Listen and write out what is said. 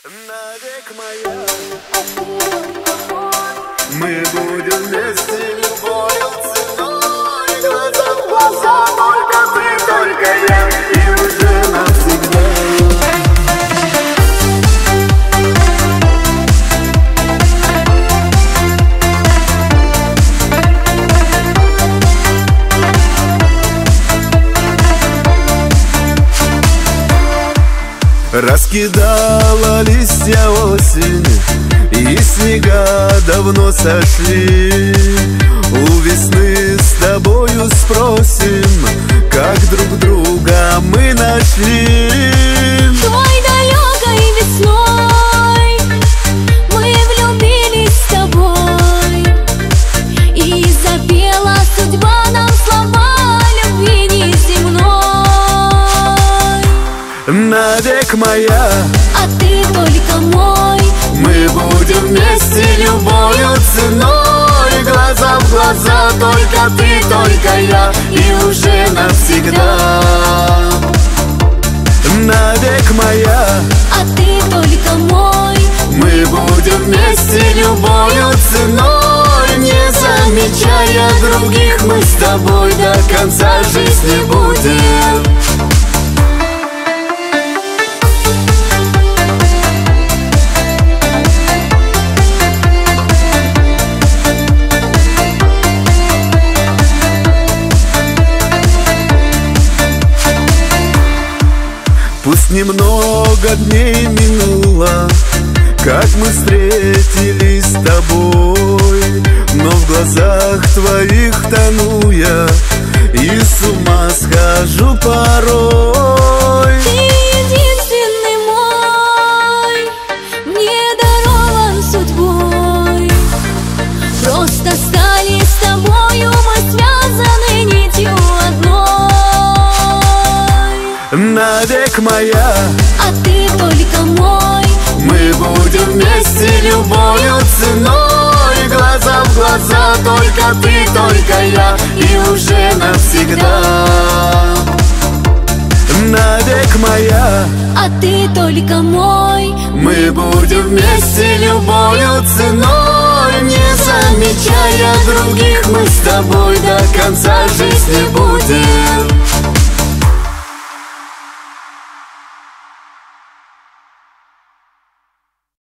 Навек моя, мы будем вместе любою ценой. Глаза в глаза, только ты, только я, и уже навсегда. Раскидала листья осень, и снега давно сошли. У весны с тобою спросим, как друг друга мы нашли. Той далекой весной мы влюбились с тобой, и запела судьба нам слова любви неземной. Навек моя, а ты только мой. мы будем вместе любою ценой. Глаза в глаза, только ты, только я, и уже навсегда. Навек моя, а ты только мой. мы будем вместе любою ценой. Не замечая других, мы с тобой до конца жизни будем. Пусть немного дней минуло, как мы встретились с тобой, но в глазах твоих тону я и с ума схожу порой. Ты единственный мой, мне дарован судьбой. Просто стали с тобою мы связаны нитью одной. Навек моя, а ты только мой. мы будем вместе любою ценой. Глаза в глаза, только ты, только я, и уже навсегда. Навек моя, а ты только мой. мы будем вместе любою ценой. Не замечая других, мы с тобой до конца жизни будем.